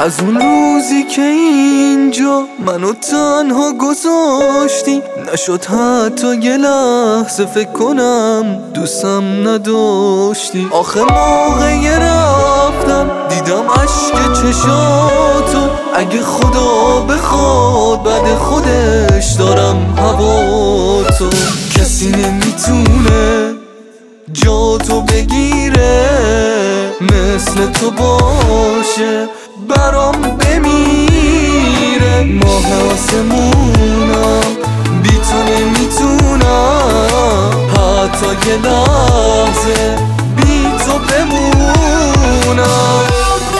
از اون روزی که اینجا منو تنها گذاشتی، نشد حتی یه لحظه فکر کنم دوستم نداشتی. آخه موقع رفتن دیدم عشق چشاتو، اگه خدا بخواد بعد خودش دارم هواتو. کسی نمیتونه جاتو بگیره، مثل تو باشه برام بمیره. ماه آسمونم بی تو نمیتونم حتی یه لحظه بی تو بمونم.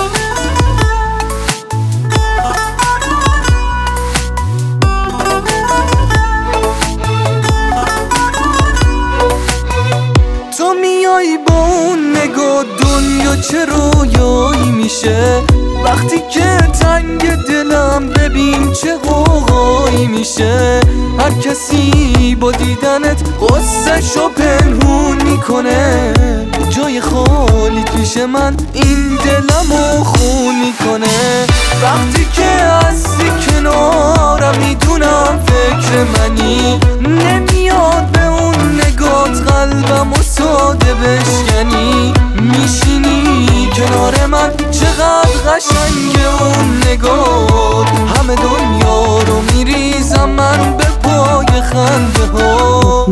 تو میای با اون نگاه دنیا چه رویایی میشه، وقتی که تنگ دلم ببین چه غوغایی میشه. هر کسی با دیدنت غصه‌شو پنهون میکنه، جای خالی پیش من این دلمو خون میکنه. وقتی که هستی کنارم میدونم فکر منی، نمیاد به اون نگات قلبمو ساده بشکنی. میشینی کنار من چقدر قشنگه اون نگات، همه دنیا رو میریزم من به پای خنده ها.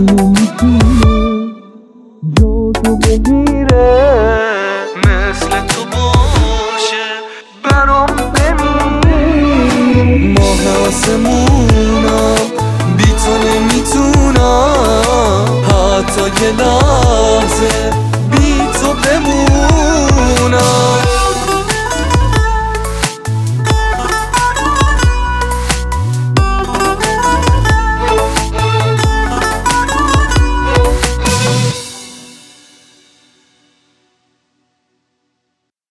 جاتو بگیره مثل تو باشه برام بمیر. ماه آسمونم بی تو نمیتونم حتی یه لحظه